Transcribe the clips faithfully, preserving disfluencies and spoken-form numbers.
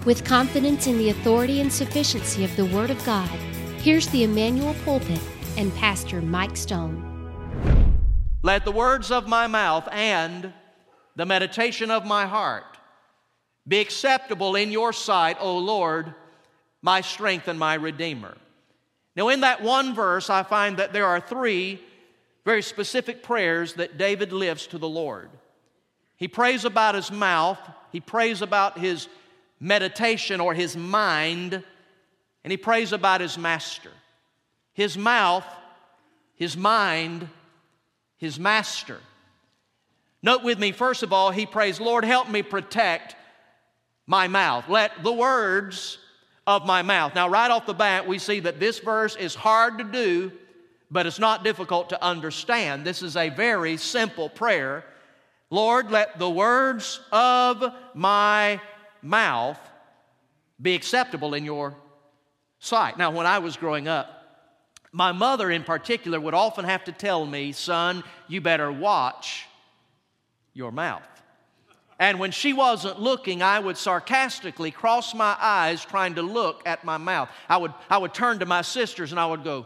With confidence in the authority and sufficiency of the Word of God, here's the Emmanuel Pulpit and Pastor Mike Stone. Let the words of my mouth and the meditation of my heart be acceptable in your sight, O Lord, my strength and my Redeemer. Now, in that one verse, I find that there are three very specific prayers that David lifts to the Lord. He prays about his mouth, he prays about his meditation or his mind, and he prays about his master. His mouth, his mind, his master. Note with me, first of all, he prays, Lord, help me protect my mouth. Let the words of my mouth. Now, right off the bat, we see that this verse is hard to do, but it's not difficult to understand. This is a very simple prayer. Lord, let the words of my mouth be acceptable in your sight. Now, when I was growing up, my mother in particular would often have to tell me, son, you better watch your mouth. And when she wasn't looking, I would sarcastically cross my eyes trying to look at my mouth. I would, I would turn to my sisters and I would go,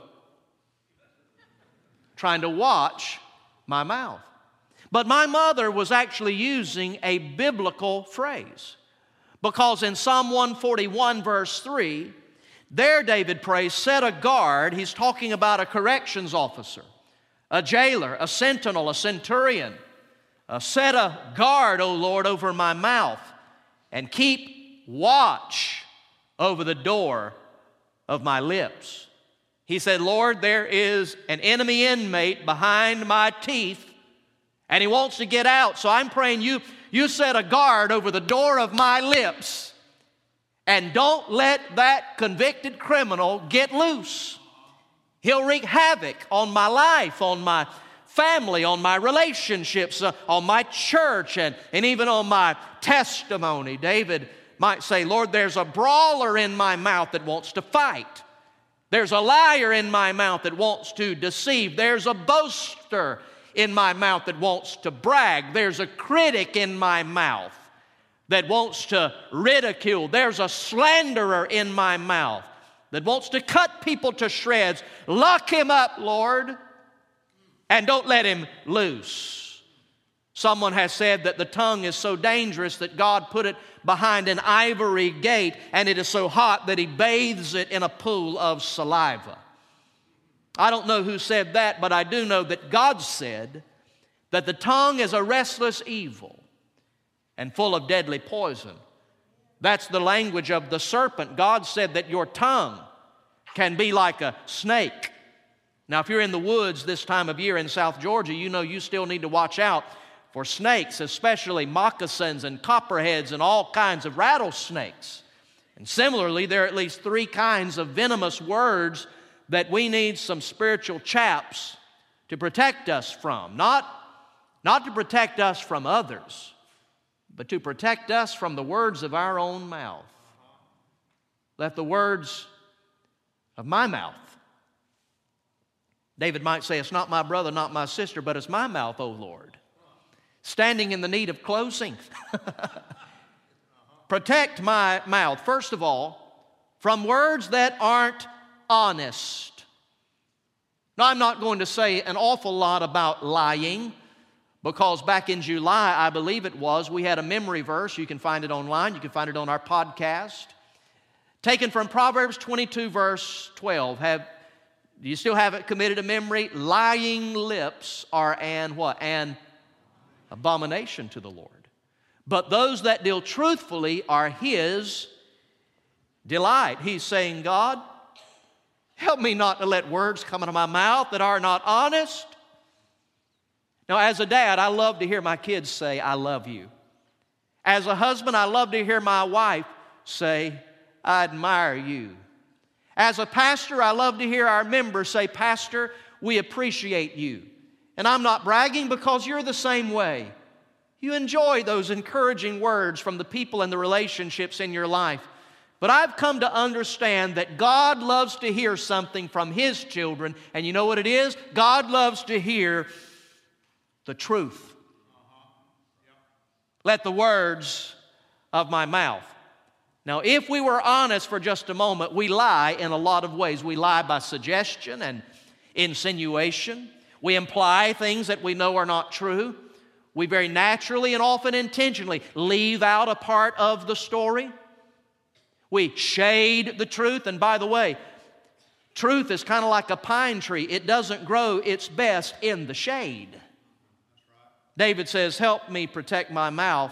trying to watch my mouth. But my mother was actually using a biblical phrase. Because in Psalm one forty-one, verse three, there David prays, set a guard. He's talking about a corrections officer, a jailer, a sentinel, a centurion. Uh, set a guard, O Lord, over my mouth, and keep watch over the door of my lips. He said, Lord, there is an enemy inmate behind my teeth, and he wants to get out. So I'm praying you, you set a guard over the door of my lips, and don't let that convicted criminal get loose. He'll wreak havoc on my life, on my family, on my relationships, uh, on my church, and, and even on my testimony. David might say, Lord, there's a brawler in my mouth that wants to fight. There's a liar in my mouth that wants to deceive. There's a boaster in my mouth that wants to brag. There's a critic in my mouth that wants to ridicule. There's a slanderer in my mouth that wants to cut people to shreds. Lock him up, Lord, and don't let him loose. Someone has said that the tongue is so dangerous that God put it behind an ivory gate, and it is so hot that He bathes it in a pool of saliva. I don't know who said that, but I do know that God said that the tongue is a restless evil and full of deadly poison. That's the language of the serpent. God said that your tongue can be like a snake. Now, if you're in the woods this time of year in South Georgia, you know you still need to watch out for snakes, especially moccasins and copperheads and all kinds of rattlesnakes. And similarly, there are at least three kinds of venomous words that we need some spiritual chaps to protect us from. Not, not to protect us from others, but to protect us from the words of our own mouth. Let the words of my mouth. David might say, it's not my brother, not my sister, but it's my mouth, O Lord, standing in the need of closing. Protect my mouth, first of all, from words that aren't honest. Now, I'm not going to say an awful lot about lying, because back in July, I believe it was, we had a memory verse. You can find it online. You can find it on our podcast. Taken from Proverbs twenty-two, verse twelve. Have, do you still have it committed to memory? Lying lips are an what? An abomination to the Lord. But those that deal truthfully are His delight. He's saying, God, help me not to let words come out of my mouth that are not honest. Now, as a dad, I love to hear my kids say, I love you. As a husband, I love to hear my wife say, I admire you. As a pastor, I love to hear our members say, Pastor, we appreciate you. And I'm not bragging, because you're the same way. You enjoy those encouraging words from the people and the relationships in your life. But I've come to understand that God loves to hear something from His children. And you know what it is? God loves to hear the truth. Let the words of my mouth Now, if we were honest for just a moment, we lie in a lot of ways. We lie by suggestion and insinuation. We imply things that we know are not true. We very naturally and often intentionally leave out a part of the story. We shade the truth. And by the way, truth is kind of like a pine tree. It doesn't grow its best in the shade. David says, help me protect my mouth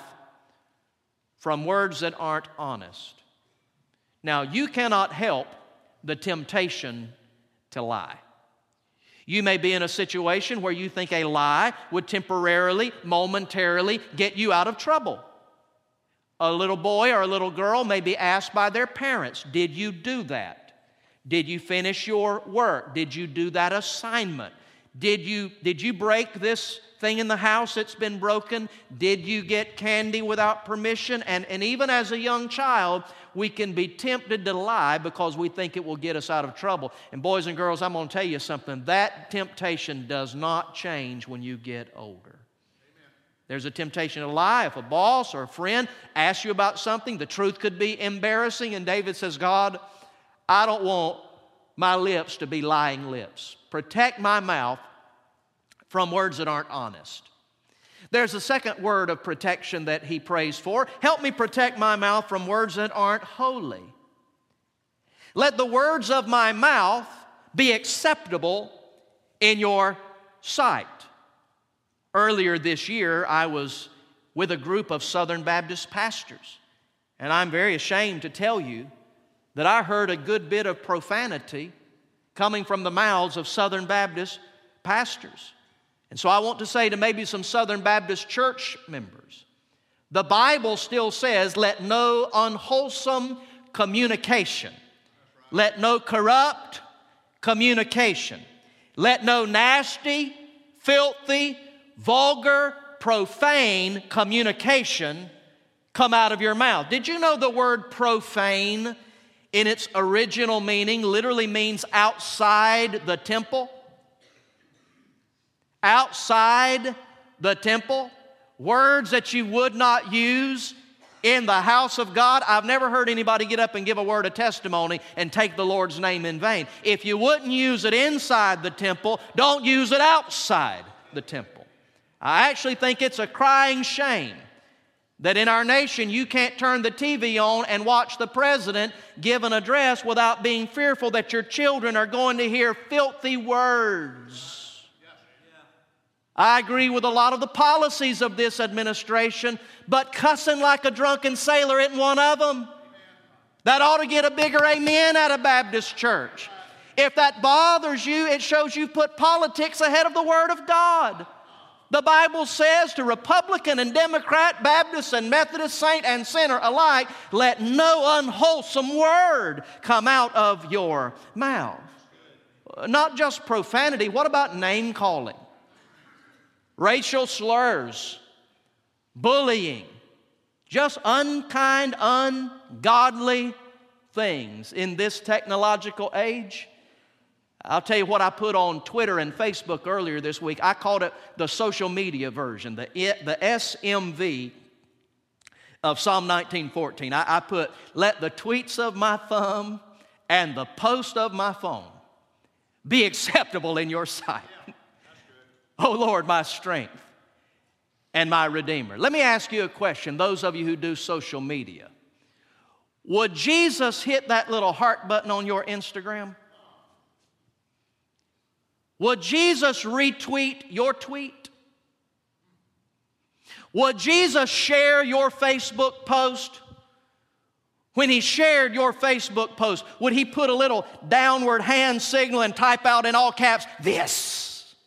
from words that aren't honest. Now, you cannot help the temptation to lie. You may be in a situation where you think a lie would temporarily, momentarily get you out of trouble. A little boy or a little girl may be asked by their parents, did you do that? Did you finish your work? Did you do that assignment? Did you, did you break this thing in the house that's been broken? Did you get candy without permission? And, and even as a young child, we can be tempted to lie because we think it will get us out of trouble. And boys and girls, I'm going to tell you something. That temptation does not change when you get older. Amen. There's a temptation to lie. If a boss or a friend asks you about something, the truth could be embarrassing. And David says, God, I don't want my lips to be lying lips. Protect my mouth from words that aren't honest. There's a second word of protection that he prays for. Help me protect my mouth from words that aren't holy. Let the words of my mouth be acceptable in your sight. Earlier this year, I was with a group of Southern Baptist pastors, and I'm very ashamed to tell you that I heard a good bit of profanity coming from the mouths of Southern Baptist pastors. And so I want to say to maybe some Southern Baptist church members, the Bible still says, let no unwholesome communication, let no corrupt communication, let no nasty, filthy, vulgar, profane communication come out of your mouth. Did you know the word profane in its original meaning literally means outside the temple? Outside the temple, words that you would not use in the house of God. I've never heard anybody get up and give a word of testimony and take the Lord's name in vain. If you wouldn't use it inside the temple, don't use it outside the temple. I actually think it's a crying shame that in our nation you can't turn the T V on and watch the president give an address without being fearful that your children are going to hear filthy words. I agree with a lot of the policies of this administration, but cussing like a drunken sailor isn't one of them. That ought to get a bigger amen out of Baptist church. If that bothers you, it shows you put politics ahead of the Word of God. The Bible says to Republican and Democrat, Baptist and Methodist, saint and sinner alike, let no unwholesome word come out of your mouth. Not just profanity, what about name calling? Racial slurs, bullying, just unkind, ungodly things in this technological age. I'll tell you what I put on Twitter and Facebook earlier this week. I called it the social media version, the, the S M V of Psalm nineteen fourteen. I, I put, let the tweets of my thumb and the post of my phone be acceptable in your sight. Oh Lord, my strength and my Redeemer. Let me ask you a question, those of you who do social media. Would Jesus hit that little heart button on your Instagram? Would Jesus retweet your tweet? Would Jesus share your Facebook post? When he shared your Facebook post, would he put a little downward hand signal and type out in all caps, this?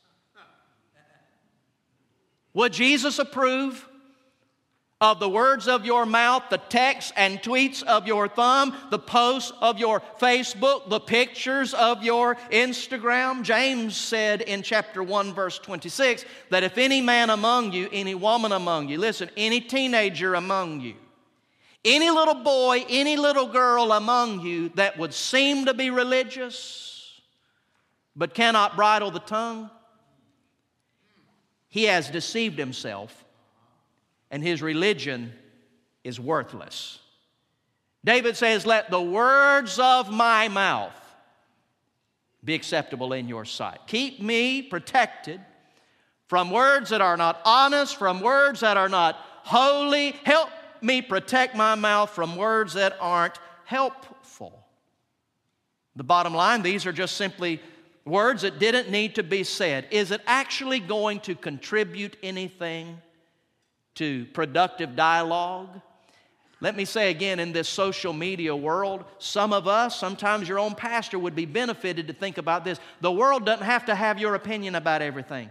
Would Jesus approve of the words of your mouth, the texts and tweets of your thumb, the posts of your Facebook, the pictures of your Instagram? James said in chapter one, verse twenty-six, that if any man among you, any woman among you, listen, any teenager among you, any little boy, any little girl among you that would seem to be religious but cannot bridle the tongue, he has deceived himself, and his religion is worthless. David says, let the words of my mouth be acceptable in your sight. Keep me protected from words that are not honest, from words that are not holy. Help me protect my mouth from words that aren't helpful. The bottom line, these are just simply words that didn't need to be said. Is it actually going to contribute anything to productive dialogue? Let me say again, in this social media world, some of us, sometimes your own pastor, would be benefited to think about this. The world doesn't have to have your opinion about everything.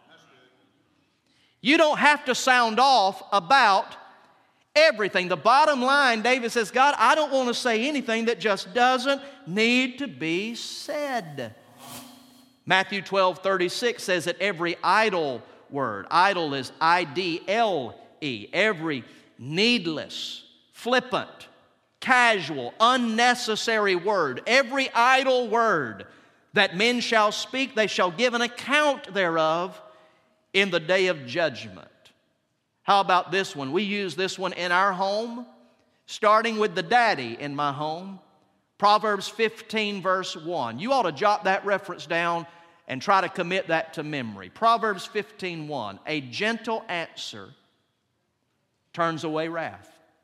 You don't have to sound off about everything. The bottom line, David says, God, I don't want to say anything that just doesn't need to be said. Matthew twelve thirty-six says that every idle word, idle is I D L E, every needless, flippant, casual, unnecessary word, every idle word that men shall speak, they shall give an account thereof in the day of judgment. How about this one? We use this one in our home, starting with the daddy in my home. Proverbs fifteen verse one. You ought to jot that reference down and try to commit that to memory. Proverbs fifteen one. A gentle answer turns away wrath,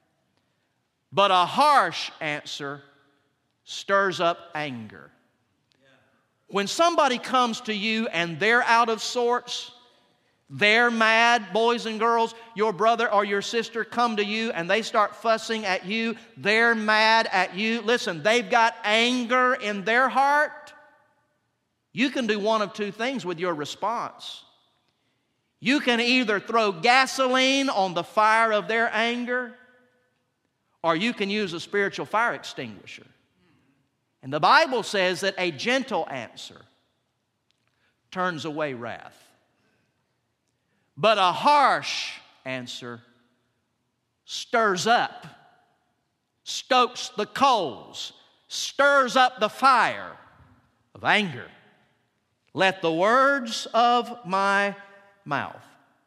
but a harsh answer stirs up anger. When somebody comes to you and they're out of sorts, they're mad, boys and girls, your brother or your sister come to you and they start fussing at you, they're mad at you. Listen, they've got anger in their heart. You can do one of two things with your response. You can either throw gasoline on the fire of their anger, or you can use a spiritual fire extinguisher. And the Bible says that a gentle answer turns away wrath, but a harsh answer stirs up, stokes the coals, stirs up the fire of anger. Let the words of my mouth.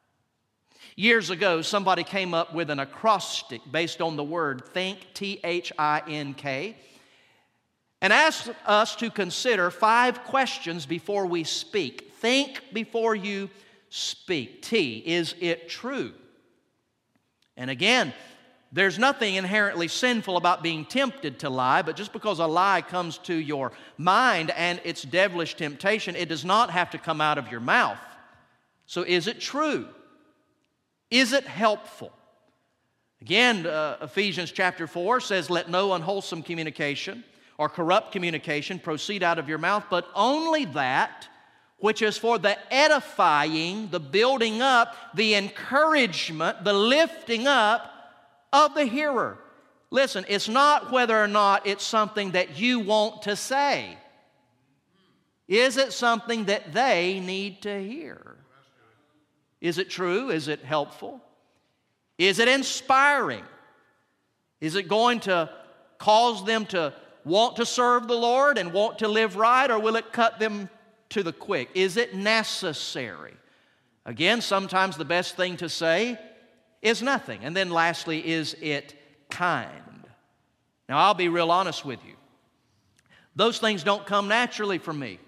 Years ago, somebody came up with an acrostic based on the word think, T H I N K, and asked us to consider five questions before we speak. Think before you speak. T, is it true? And again, there's nothing inherently sinful about being tempted to lie, but just because a lie comes to your mind and it's devilish temptation, it does not have to come out of your mouth. So is it true? Is it helpful? Again, uh, Ephesians chapter four says, let no unwholesome communication or corrupt communication proceed out of your mouth, but only that which is for the edifying, the building up, the encouragement, the lifting up of the hearer. Listen, it's not whether or not it's something that you want to say. Is it something that they need to hear? Is it true? Is it helpful? Is it inspiring? Is it going to cause them to want to serve the Lord and want to live right, or will it cut them to the quick? Is it necessary? Again, sometimes the best thing to say is nothing. And then lastly, is it kind? Now, I'll be real honest with you. Those things don't come naturally for me.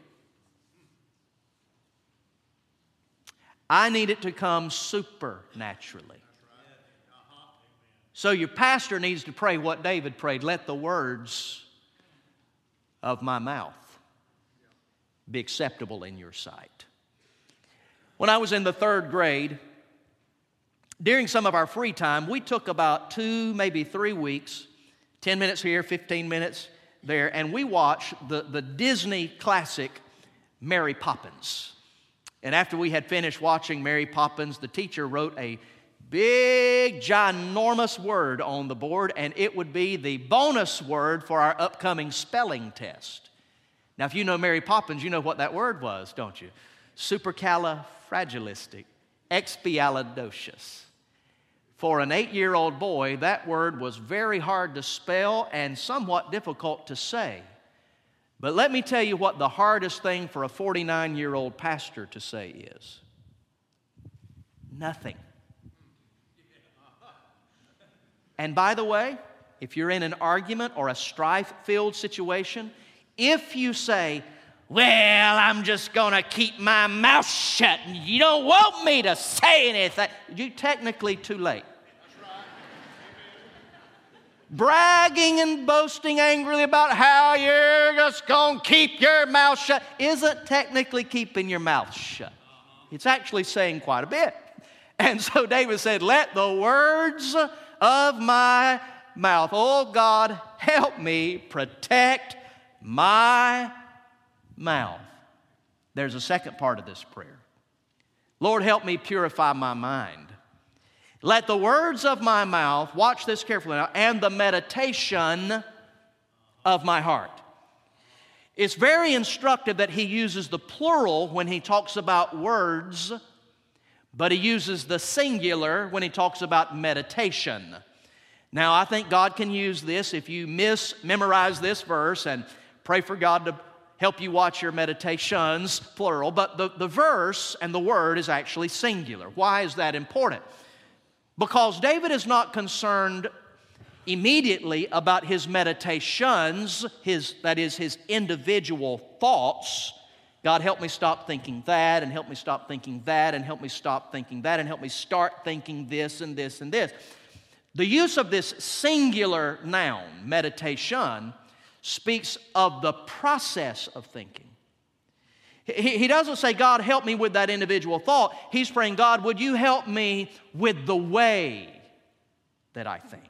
I need it to come supernaturally. So your pastor needs to pray what David prayed. Let the words of my mouth be acceptable in your sight. When I was in the third grade, during some of our free time, we took about two, maybe three weeks, ten minutes here, fifteen minutes there, and we watched the, the Disney classic, Mary Poppins. And after we had finished watching Mary Poppins, the teacher wrote a big, ginormous word on the board, and it would be the bonus word for our upcoming spelling test. Now, if you know Mary Poppins, you know what that word was, don't you? Supercalifragilisticexpialidocious. For an eight-year-old boy, that word was very hard to spell and somewhat difficult to say. But let me tell you what the hardest thing for a forty-nine-year-old pastor to say is. Nothing. And by the way, if you're in an argument or a strife-filled situation, if you say, well, I'm just going to keep my mouth shut and you don't want me to say anything, you're technically too late. Bragging and boasting angrily about how you're just going to keep your mouth shut isn't technically keeping your mouth shut. It's actually saying quite a bit. And so David said, let the words of my mouth, oh God, help me protect my mouth. There's a second part of this prayer. Lord, help me purify my mind. Let the words of my mouth, watch this carefully now, and the meditation of my heart. It's very instructive that he uses the plural when he talks about words, but he uses the singular when he talks about meditation. Now, I think God can use this if you mismemorize this verse and pray for God to help you watch your meditations, plural, but the, the verse and the word is actually singular. Why is that important? Because David is not concerned immediately about his meditations, his, that is, his individual thoughts. God, help me stop thinking that, and help me stop thinking that, and help me stop thinking that, and help me start thinking this and this and this. The use of this singular noun, meditation, speaks of the process of thinking. He, he doesn't say, God, help me with that individual thought. He's praying, God, would you help me with the way that I think?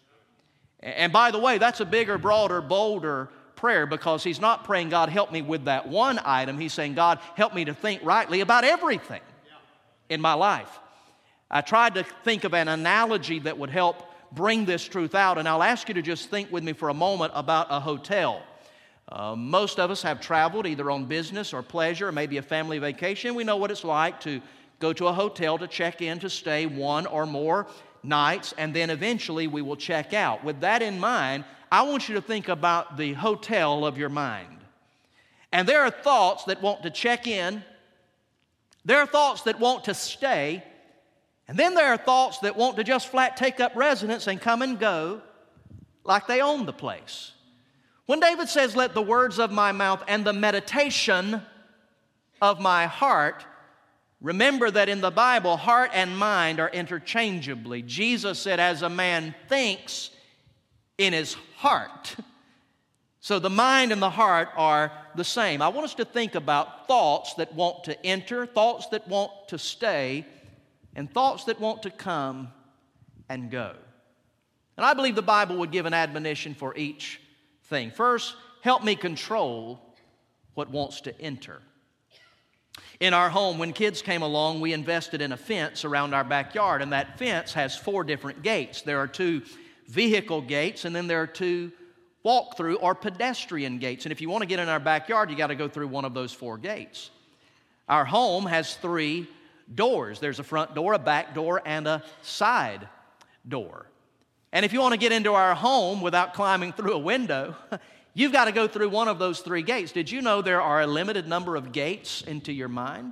And by the way, that's a bigger, broader, bolder prayer, because he's not praying, God, help me with that one item. He's saying, God, help me to think rightly about everything in my life. I tried to think of an analogy that would help bring this truth out, and I'll ask you to just think with me for a moment about a hotel. Uh, most of us have traveled either on business or pleasure or maybe a family vacation. We know what it's like to go to a hotel to check in, to stay one or more nights, and then eventually we will check out. With that in mind, I want you to think about the hotel of your mind. And there are thoughts that want to check in. There are thoughts that want to stay. And then there are thoughts that want to just flat take up residence and come and go like they own the place. When David says, let the words of my mouth and the meditation of my heart, remember that in the Bible, heart and mind are interchangeably. Jesus said, as a man thinks in his heart. So the mind and the heart are the same. I want us to think about thoughts that want to enter, thoughts that want to stay, and thoughts that want to come and go. And I believe the Bible would give an admonition for each thing. First, help me control what wants to enter. In our home, when kids came along, we invested in a fence around our backyard, and that fence has four different gates. There are two vehicle gates, and then there are two walk-through or pedestrian gates. And if you want to get in our backyard, you got to go through one of those four gates. Our home has three doors. There's a front door, a back door, and a side door. And if you want to get into our home without climbing through a window, you've got to go through one of those three gates. Did you know there are a limited number of gates into your mind?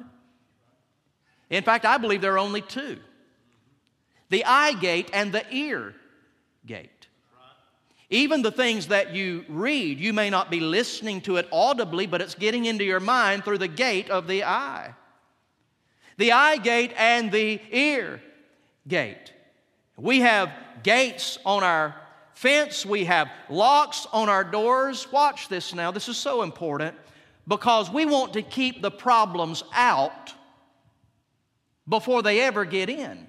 In fact, I believe there are only two. The eye gate and the ear gate. Even the things that you read, you may not be listening to it audibly, but it's getting into your mind through the gate of the eye. The eye gate and the ear gate. We have gates on our fence. We have locks on our doors. Watch this now. This is so important because we want to keep the problems out before they ever get in.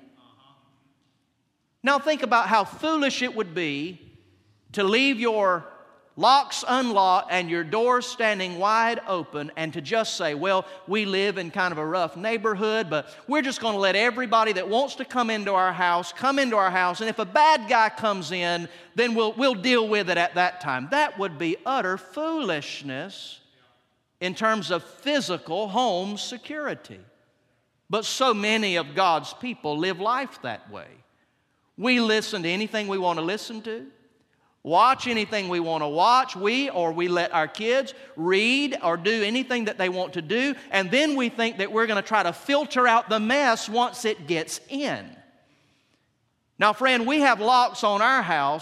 Now think about how foolish it would be to leave your locks unlocked and your doors standing wide open and to just say, well, we live in kind of a rough neighborhood, but we're just going to let everybody that wants to come into our house come into our house, and if a bad guy comes in, then we'll, we'll deal with it at that time. That would be utter foolishness in terms of physical home security. But so many of God's people live life that way. We listen to anything we want to listen to. Watch anything we want to watch. We or we let our kids read or do anything that they want to do, and then we think that we're going to try to filter out the mess once it gets in. Now, friend, we have locks on our house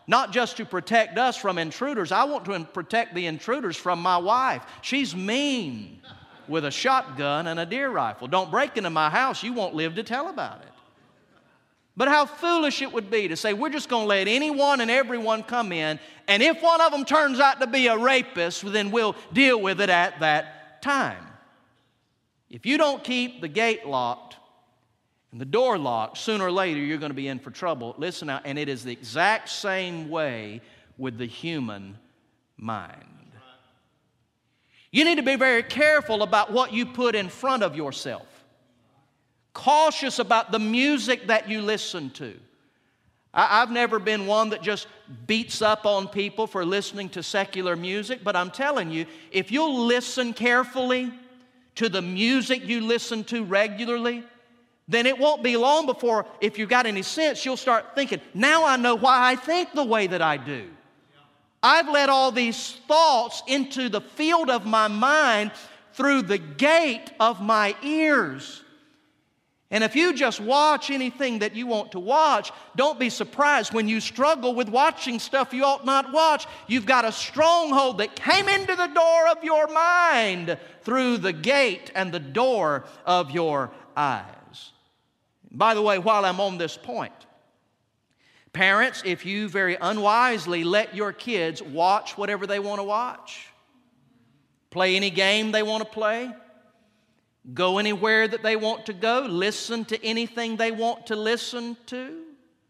not just to protect us from intruders. I want to protect the intruders from my wife. She's mean with a shotgun and a deer rifle. Don't break into my house. You won't live to tell about it. But how foolish it would be to say we're just going to let anyone and everyone come in, and if one of them turns out to be a rapist, then we'll deal with it at that time. If you don't keep the gate locked and the door locked, sooner or later you're going to be in for trouble. Listen now, and it is the exact same way with the human mind. You need to be very careful about what you put in front of yourself. Cautious about the music that you listen to. I, I've never been one that just beats up on people for listening to secular music, but I'm telling you, if you'll listen carefully to the music you listen to regularly, then it won't be long before, if you've got any sense, you'll start thinking, now I know why I think the way that I do. I've let all these thoughts into the field of my mind through the gate of my ears. And if you just watch anything that you want to watch, don't be surprised when you struggle with watching stuff you ought not watch. You've got a stronghold that came into the door of your mind through the gate and the door of your eyes. By the way, while I'm on this point, parents, if you very unwisely let your kids watch whatever they want to watch, play any game they want to play, go anywhere that they want to go, listen to anything they want to listen to.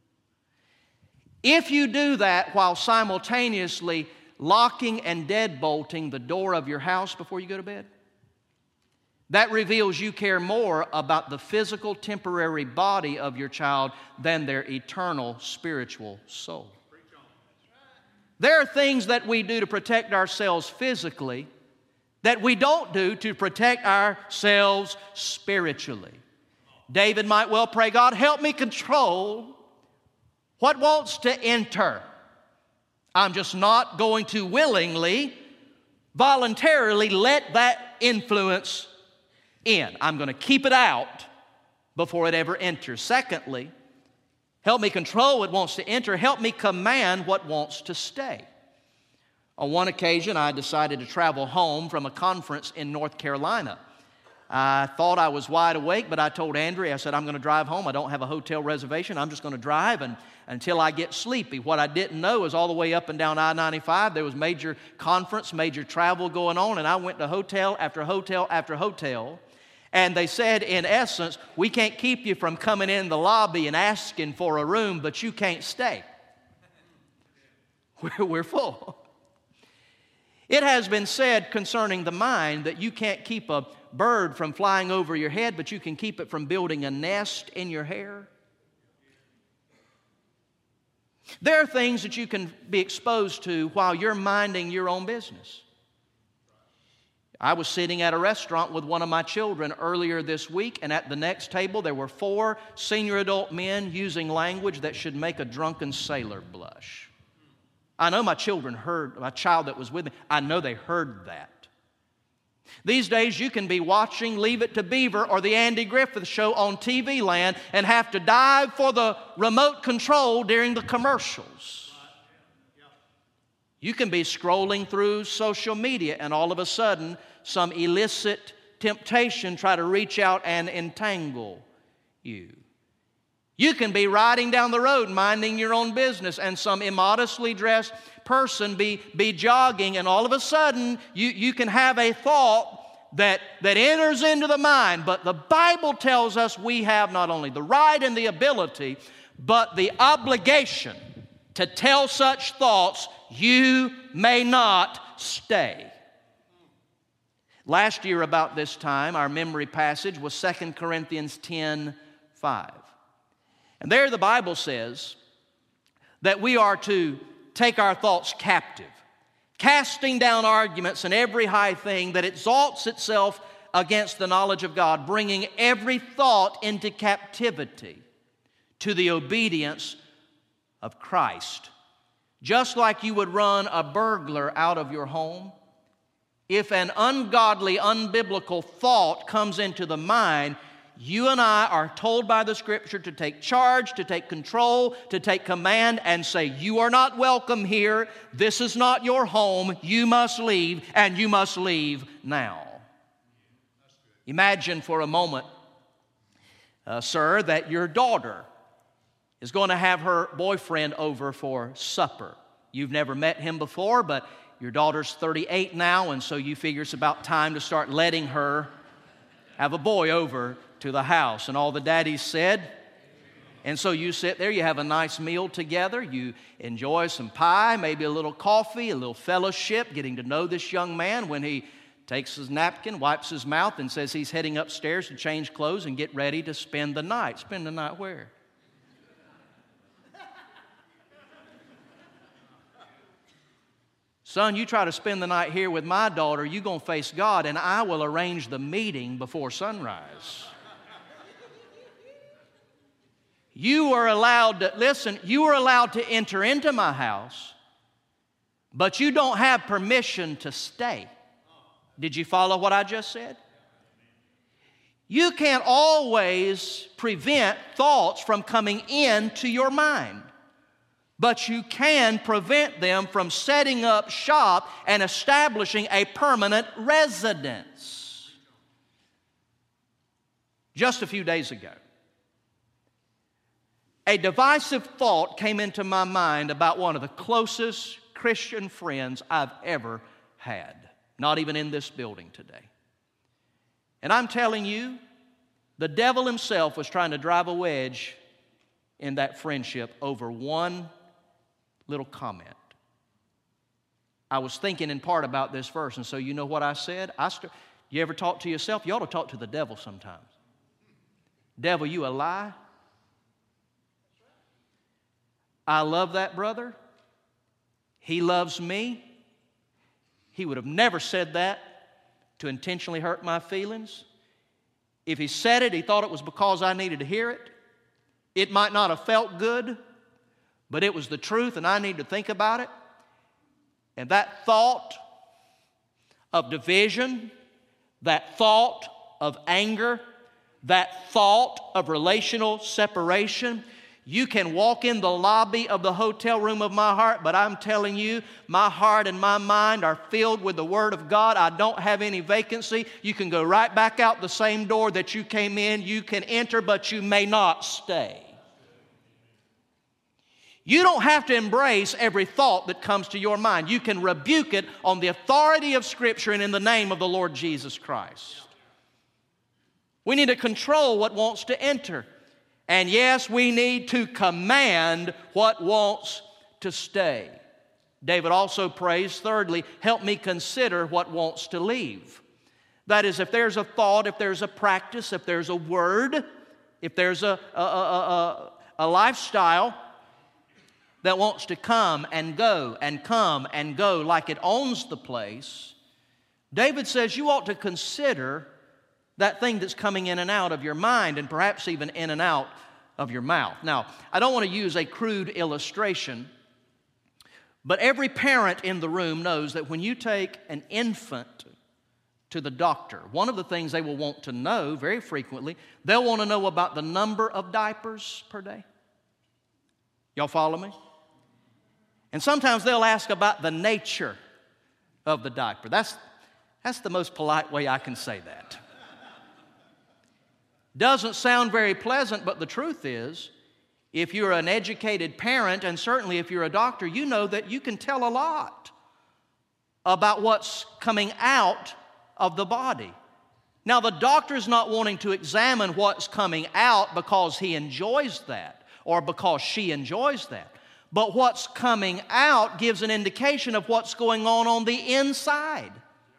If you do that while simultaneously locking and deadbolting the door of your house before you go to bed, that reveals you care more about the physical, temporary body of your child than their eternal spiritual soul. There are things that we do to protect ourselves physically that we don't do to protect ourselves spiritually. David might well pray, God, help me control what wants to enter. I'm just not going to willingly, voluntarily let that influence in. I'm going to keep it out before it ever enters. Secondly, help me control what wants to enter. Help me command what wants to stay. On one occasion, I decided to travel home from a conference in North Carolina. I thought I was wide awake, but I told Andrea, I said, I'm going to drive home. I don't have a hotel reservation. I'm just going to drive and, until I get sleepy. What I didn't know is all the way up and down I ninety-five, there was major conference, major travel going on, and I went to hotel after hotel after hotel. And they said, in essence, we can't keep you from coming in the lobby and asking for a room, but you can't stay. We're, we're full. It has been said concerning the mind that you can't keep a bird from flying over your head, but you can keep it from building a nest in your hair. There are things that you can be exposed to while you're minding your own business. I was sitting at a restaurant with one of my children earlier this week, and at the next table there were four senior adult men using language that should make a drunken sailor blush. I know my children heard, my child that was with me, I know they heard that. These days you can be watching Leave It to Beaver or the Andy Griffith Show on T V Land and have to dive for the remote control during the commercials. You can be scrolling through social media and all of a sudden some illicit temptation try to reach out and entangle you. You can be riding down the road minding your own business and some immodestly dressed person be, be jogging, and all of a sudden you, you can have a thought that, that enters into the mind. But the Bible tells us we have not only the right and the ability, but the obligation to tell such thoughts, you may not stay. Last year about this time, our memory passage was Second Corinthians ten five. And there the Bible says that we are to take our thoughts captive, casting down arguments and every high thing that exalts itself against the knowledge of God, bringing every thought into captivity to the obedience of Christ. Just like you would run a burglar out of your home, if an ungodly, unbiblical thought comes into the mind, You and I are told by the Scripture to take charge, to take control, to take command and say, you are not welcome here. This is not your home. You must leave, and you must leave now. Imagine for a moment, uh, sir, that your daughter is going to have her boyfriend over for supper. You've never met him before, but your daughter's thirty-eight now, and so you figure it's about time to start letting her have a boy over to the house. And all the daddies said. And so you sit there, you have a nice meal together, you enjoy some pie, maybe a little coffee, a little fellowship, getting to know this young man when he takes his napkin, wipes his mouth, and says he's heading upstairs to change clothes and get ready to spend the night. Spend the night where? Son, you try to spend the night here with my daughter, you're going to face God, and I will arrange the meeting before sunrise. You are allowed to, listen, you are allowed to enter into my house, but you don't have permission to stay. Did you follow what I just said? You can't always prevent thoughts from coming into your mind, but you can prevent them from setting up shop and establishing a permanent residence. Just a few days ago, a divisive thought came into my mind about one of the closest Christian friends I've ever had, not even in this building today. And I'm telling you, the devil himself was trying to drive a wedge in that friendship over one little comment. I was thinking in part about this verse, and so you know what I said? I st- you ever talk to yourself? You ought to talk to the devil sometimes. Devil, you a lie? I love that brother. He loves me. He would have never said that to intentionally hurt my feelings. If he said it, he thought it was because I needed to hear it. It might not have felt good, but it was the truth, and I need to think about it. And that thought of division, that thought of anger, that thought of relational separation, you can walk in the lobby of the hotel room of my heart, but I'm telling you, my heart and my mind are filled with the Word of God. I don't have any vacancy. You can go right back out the same door that you came in. You can enter, but you may not stay. You don't have to embrace every thought that comes to your mind. You can rebuke it on the authority of Scripture and in the name of the Lord Jesus Christ. We need to control what wants to enter. And yes, we need to command what wants to stay. David also prays, thirdly, help me consider what wants to leave. That is, if there's a thought, if there's a practice, if there's a word, if there's a, a, a, a, a lifestyle that wants to come and go and come and go like it owns the place, David says you ought to consider that thing that's coming in and out of your mind and perhaps even in and out of your mouth. Now, I don't want to use a crude illustration, but every parent in the room knows that when you take an infant to the doctor, one of the things they will want to know very frequently, they'll want to know about the number of diapers per day. Y'all follow me? And sometimes they'll ask about the nature of the diaper. That's, that's the most polite way I can say that. Doesn't sound very pleasant, but the truth is, if you're an educated parent, and certainly if you're a doctor, you know that you can tell a lot about what's coming out of the body. Now, the doctor's not wanting to examine what's coming out because he enjoys that or because she enjoys that. But what's coming out gives an indication of what's going on on the inside.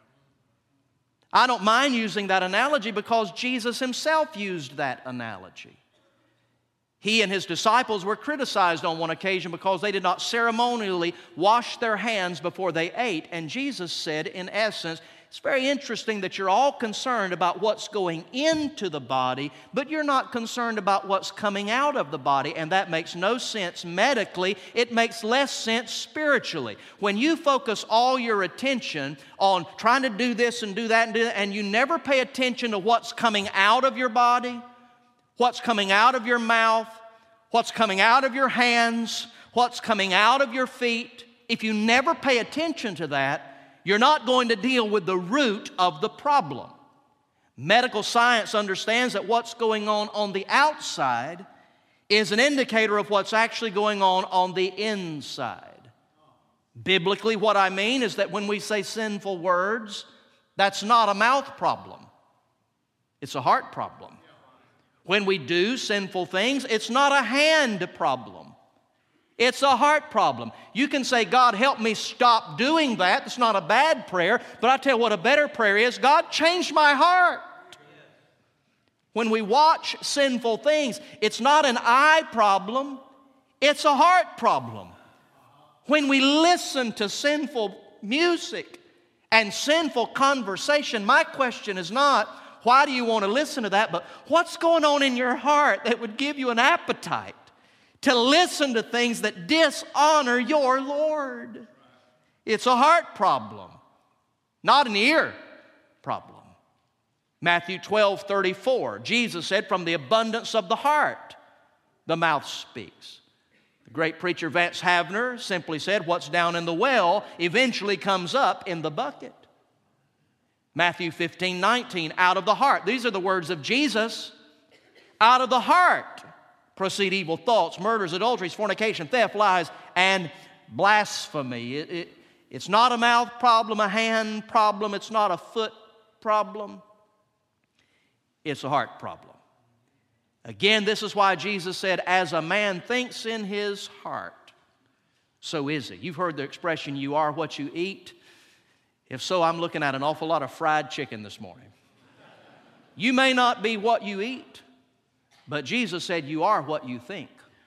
I don't mind using that analogy because Jesus himself used that analogy. He and his disciples were criticized on one occasion because they did not ceremonially wash their hands before they ate. And Jesus said, in essence, it's very interesting that you're all concerned about what's going into the body, but you're not concerned about what's coming out of the body. And that makes no sense medically. It makes less sense spiritually. When you focus all your attention on trying to do this and do that and do that, and you never pay attention to what's coming out of your body, what's coming out of your mouth, what's coming out of your hands, what's coming out of your feet, if you never pay attention to that, you're not going to deal with the root of the problem. Medical science understands that what's going on on the outside is an indicator of what's actually going on on the inside. Biblically, what I mean is that when we say sinful words, that's not a mouth problem. It's a heart problem. When we do sinful things, it's not a hand problem. It's a heart problem. You can say, God, help me stop doing that. It's not a bad prayer, but I tell you what a better prayer is. God, change my heart. When we watch sinful things, it's not an eye problem, it's a heart problem. When we listen to sinful music and sinful conversation, my question is not, why do you want to listen to that, but what's going on in your heart that would give you an appetite to listen to things that dishonor your Lord? It's a heart problem, not an ear problem. Matthew twelve thirty-four, Jesus said, from the abundance of the heart, the mouth speaks. The great preacher Vance Havner simply said, what's down in the well eventually comes up in the bucket. Matthew fifteen nineteen, out of the heart. These are the words of Jesus. Out of the heart proceed evil thoughts, murders, adulteries, fornication, theft, lies, and blasphemy. It, it, it's not a mouth problem, a hand problem. It's not a foot problem. It's a heart problem. Again, this is why Jesus said, as a man thinks in his heart, so is he. You've heard the expression, you are what you eat. If so, I'm looking at an awful lot of fried chicken this morning. You may not be what you eat, but Jesus said you are what you think.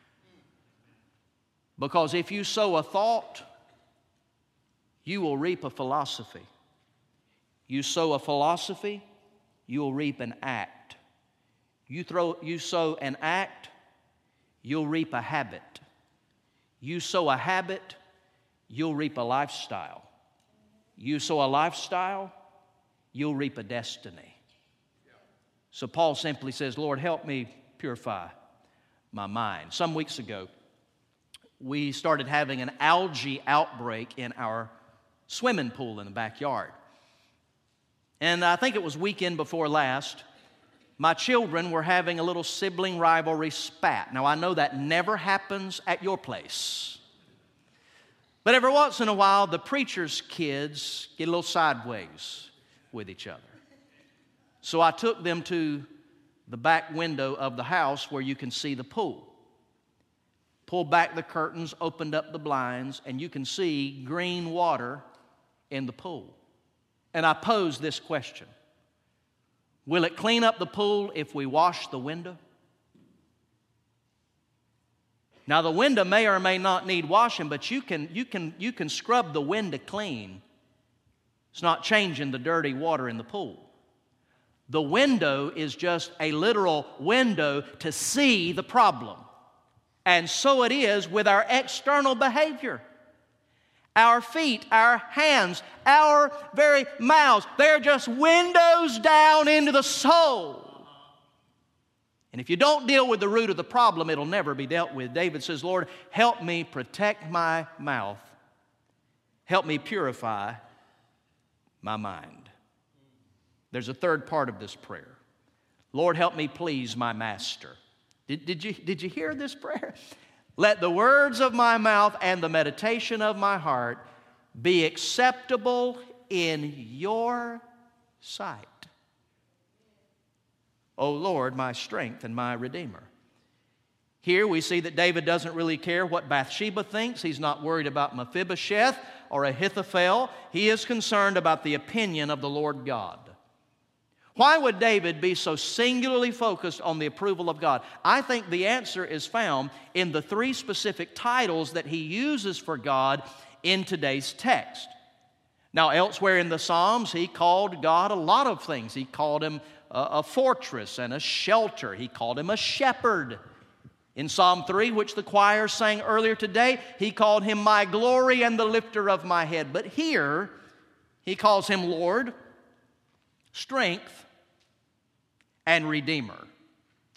Because if you sow a thought, you will reap a philosophy. You sow a philosophy, you will reap an act. You throw, you sow an act, you'll reap a habit. You sow a habit, you'll reap a lifestyle. You sow a lifestyle, you'll reap a destiny. So Paul simply says, Lord, help me purify my mind. Some weeks ago, we started having an algae outbreak in our swimming pool in the backyard. And I think it was weekend before last, my children were having a little sibling rivalry spat. Now, I know that never happens at your place. But every once in a while, the preacher's kids get a little sideways with each other. So I took them to the back window of the house where you can see the pool. Pulled back the curtains, opened up the blinds, and you can see green water in the pool. And I posed this question. Will it clean up the pool if we wash the window? Now, the window may or may not need washing, but you can, you can, you can scrub the window clean. It's not changing the dirty water in the pool. The window is just a literal window to see the problem. And so it is with our external behavior. Our feet, our hands, our very mouths, they're just windows down into the soul. And if you don't deal with the root of the problem, it'll never be dealt with. David says, Lord, help me protect my mouth. Help me purify my mind. There's a third part of this prayer. Lord, help me please my master. Did, did, you, did you hear this prayer? Let the words of my mouth and the meditation of my heart be acceptable in your sight. O Lord, my strength and my Redeemer. Here we see that David doesn't really care what Bathsheba thinks. He's not worried about Mephibosheth or Ahithophel. He is concerned about the opinion of the Lord God. Why would David be so singularly focused on the approval of God? I think the answer is found in the three specific titles that he uses for God in today's text. Now, elsewhere in the Psalms, he called God a lot of things. He called him a, a fortress and a shelter. He called him a shepherd. In Psalm three, which the choir sang earlier today, he called him my glory and the lifter of my head. But here, he calls him Lord, strength, and Redeemer.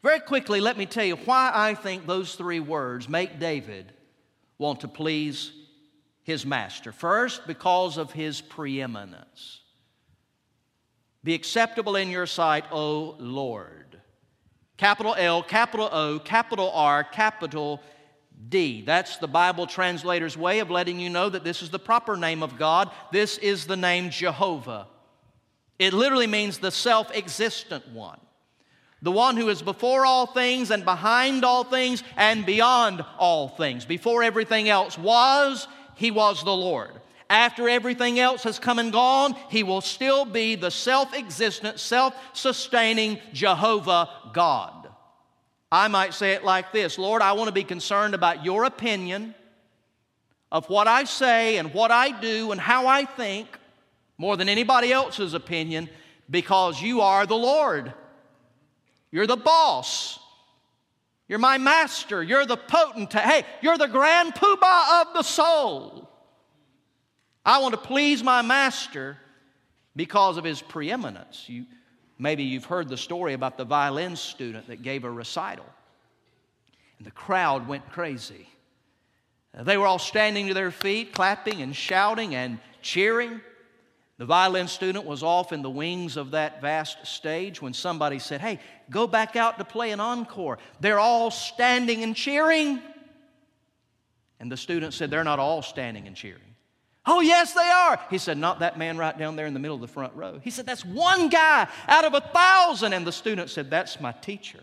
Very quickly, let me tell you why I think those three words make David want to please his master. First, because of his preeminence. Be acceptable in your sight, O Lord. Capital L, capital O, capital R, capital D. That's the Bible translator's way of letting you know that this is the proper name of God. This is the name Jehovah. It literally means the self-existent one. The one who is before all things and behind all things and beyond all things. Before everything else was, He was the Lord. After everything else has come and gone, He will still be the self-existent, self-sustaining Jehovah God. I might say it like this: Lord, I want to be concerned about Your opinion of what I say and what I do and how I think more than anybody else's opinion, because You are the Lord. You're the boss. You're my master. You're the potentate. Hey, You're the grand poobah of the soul. I want to please my master because of His preeminence. You, maybe you've heard the story about the violin student that gave a recital. And the crowd went crazy. They were all standing to their feet, clapping and shouting and cheering. The violin student was off in the wings of that vast stage when somebody said, "Hey, go back out to play an encore." They're all standing and cheering. And the student said, "They're not all standing and cheering." "Oh, yes, they are." He said, "Not that man right down there in the middle of the front row." He said, "That's one guy out of a thousand." And the student said, "That's my teacher."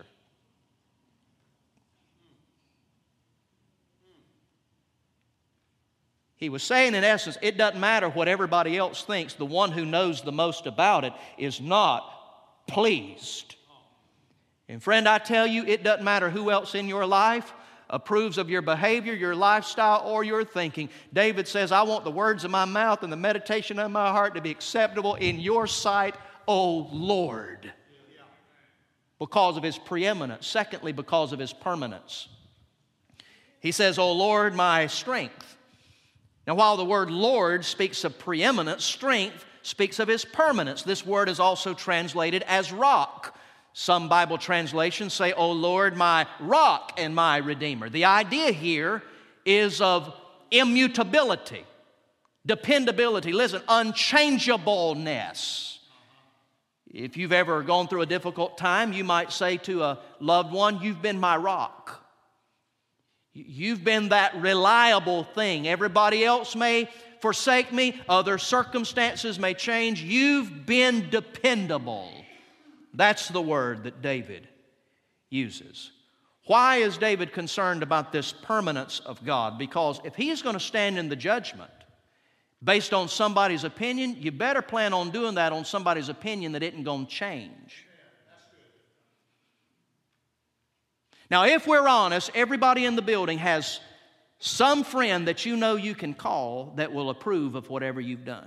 He was saying, in essence, it doesn't matter what everybody else thinks. The one who knows the most about it is not pleased. And friend, I tell you, it doesn't matter who else in your life approves of your behavior, your lifestyle, or your thinking. David says, "I want the words of my mouth and the meditation of my heart to be acceptable in Your sight, O Lord." Because of His preeminence. Secondly, because of His permanence. He says, "O Lord, my strength." Now, while the word Lord speaks of preeminence, strength speaks of His permanence. This word is also translated as rock. Some Bible translations say, "O Lord, my rock and my redeemer." The idea here is of immutability, dependability. Listen, unchangeableness. If you've ever gone through a difficult time, you might say to a loved one, "You've been my rock. You've been that reliable thing. Everybody else may forsake me. Other circumstances may change. You've been dependable." That's the word that David uses. Why is David concerned about this permanence of God? Because if he is going to stand in the judgment based on somebody's opinion, you better plan on doing that on somebody's opinion that isn't going to change. Now, if we're honest, everybody in the building has some friend that you know you can call that will approve of whatever you've done.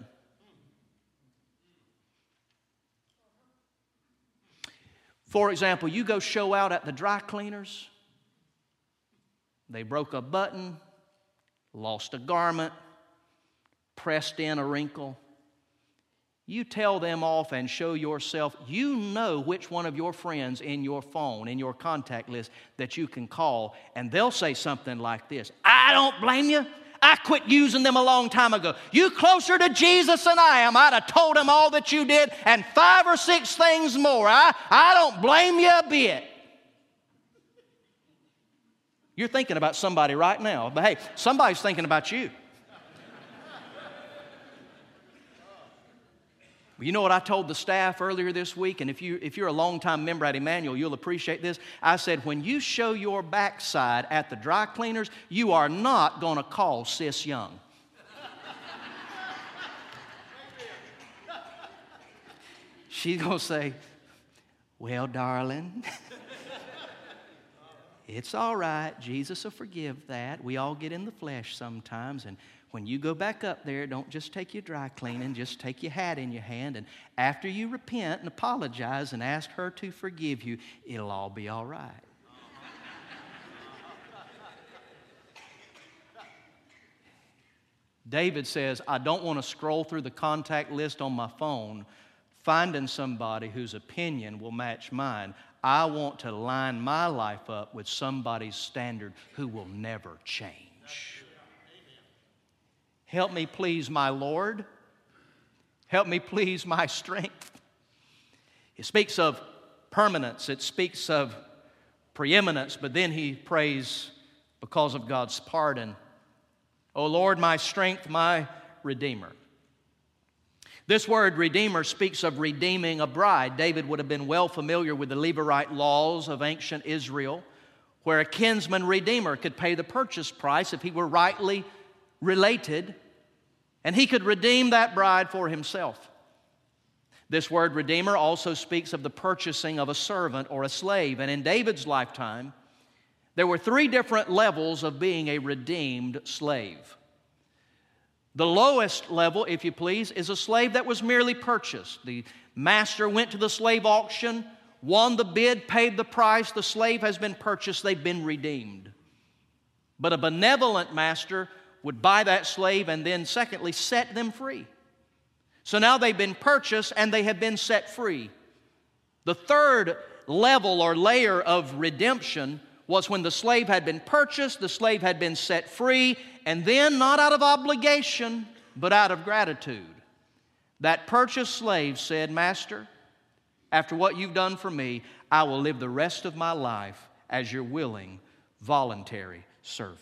For example, you go show out at the dry cleaners. They broke a button, lost a garment, pressed in a wrinkle. You tell them off and show yourself. You know which one of your friends in your phone, in your contact list, that you can call, and they'll say something like this: "I don't blame you. I quit using them a long time ago. You closer to Jesus than I am. I'd have told them all that you did and five or six things more. I, I don't blame you a bit." You're thinking about somebody right now, but hey, somebody's thinking about you. You know what I told the staff earlier this week? And if, you, if you're a longtime member at Emmanuel, you'll appreciate this. I said, when you show your backside at the dry cleaners, you are not going to call Sis Young. She's going to say, "Well, darling, it's all right. Jesus will forgive that. We all get in the flesh sometimes, and when you go back up there, don't just take your dry cleaning, just take your hat in your hand, and after you repent and apologize and ask her to forgive you, it'll all be all right." David says, I don't want to scroll through the contact list on my phone finding somebody whose opinion will match mine. I want to line my life up with somebody's standard who will never change. Help me please my Lord. Help me please my strength. It speaks of permanence. It speaks of preeminence. But then he prays because of God's pardon. O Lord, my strength, my Redeemer. This word Redeemer speaks of redeeming a bride. David would have been well familiar with the Levirate laws of ancient Israel, where a kinsman redeemer could pay the purchase price if he were rightly related, and he could redeem that bride for himself. This word Redeemer also speaks of the purchasing of a servant or a slave. And in David's lifetime, there were three different levels of being a redeemed slave. The lowest level, if you please, is a slave that was merely purchased. The master went to the slave auction, won the bid, paid the price. The slave has been purchased. They've been redeemed. But a benevolent master would buy that slave and then, secondly, set them free. So now they've been purchased and they have been set free. The third level or layer of redemption was when the slave had been purchased, the slave had been set free, and then, not out of obligation, but out of gratitude, that purchased slave said, Master, after what you've done for me, I will live the rest of my life as your willing, voluntary servant.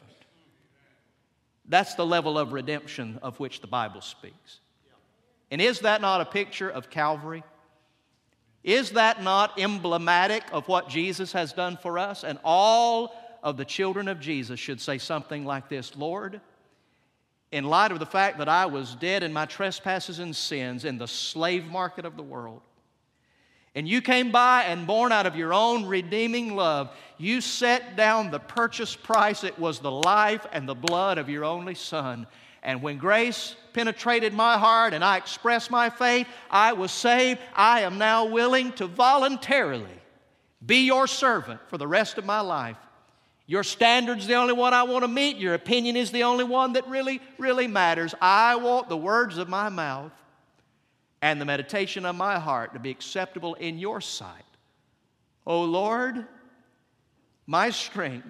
That's the level of redemption of which the Bible speaks. And is that not a picture of Calvary? Is that not emblematic of what Jesus has done for us? And all of the children of Jesus should say something like this: Lord, in light of the fact that I was dead in my trespasses and sins in the slave market of the world, and you came by and born out of your own redeeming love, you set down the purchase price. It was the life and the blood of your only Son. And when grace penetrated my heart and I expressed my faith, I was saved. I am now willing to voluntarily be your servant for the rest of my life. Your standard's the only one I want to meet. Your opinion is the only one that really, really matters. I want the words of my mouth and the meditation of my heart to be acceptable in your sight. O Lord, my strength,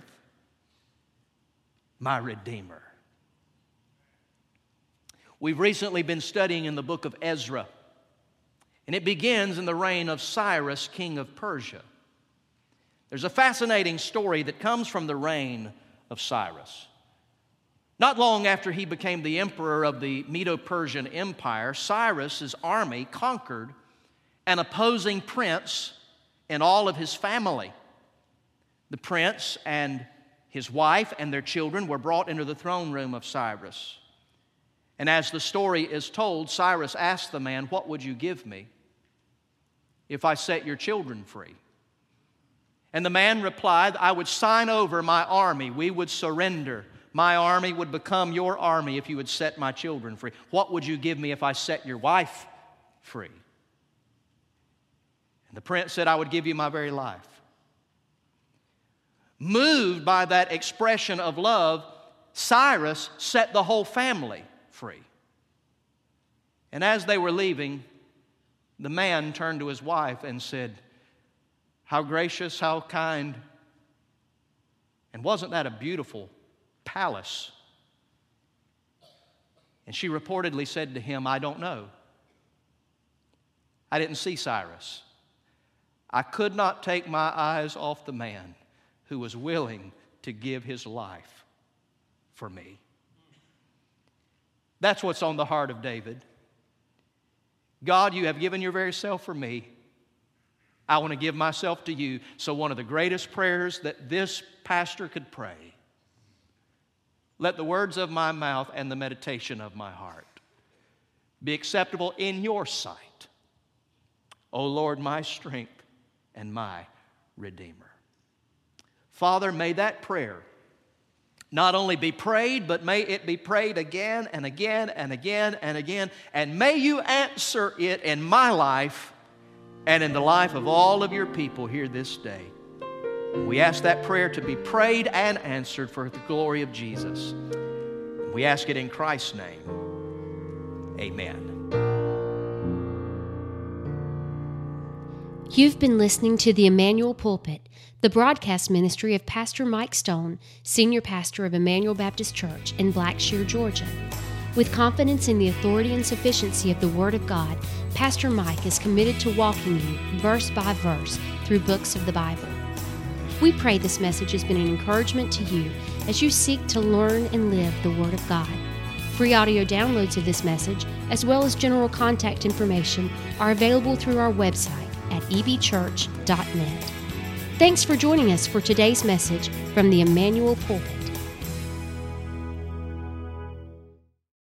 my Redeemer. We've recently been studying in the book of Ezra, and it begins in the reign of Cyrus, king of Persia. There's a fascinating story that comes from the reign of Cyrus. Not long after he became the emperor of the Medo-Persian Empire, Cyrus's army conquered an opposing prince and all of his family. The prince and his wife and their children were brought into the throne room of Cyrus. And as the story is told, Cyrus asked the man, "What would you give me if I set your children free?" And the man replied, "I would sign over my army. We would surrender. My army would become your army if you would set my children free. What would you give me if I set your wife free?" And the prince said, "I would give you my very life." Moved by that expression of love, Cyrus set the whole family free. And as they were leaving, the man turned to his wife and said, "How gracious, how kind. And wasn't that a beautiful palace?" And she reportedly said to him, "I don't know. I didn't see Cyrus. I could not take my eyes off the man who was willing to give his life for me." That's what's on the heart of David. God, you have given your very self for me. I want to give myself to you. So one of the greatest prayers that this pastor could pray: let the words of my mouth and the meditation of my heart be acceptable in your sight, O Lord, my strength and my Redeemer. Father, may that prayer not only be prayed, but may it be prayed again and again and again and again. And may you answer it in my life and in the life of all of your people here this day. We ask that prayer to be prayed and answered for the glory of Jesus. We ask it in Christ's name. Amen. You've been listening to the Emmanuel Pulpit, the broadcast ministry of Pastor Mike Stone, Senior Pastor of Emmanuel Baptist Church in Blackshear, Georgia. With confidence in the authority and sufficiency of the Word of God, Pastor Mike is committed to walking you verse by verse through books of the Bible. We pray this message has been an encouragement to you as you seek to learn and live the Word of God. Free audio downloads of this message, as well as general contact information, are available through our website at e b church dot net. Thanks for joining us for today's message from the Emmanuel Pulpit.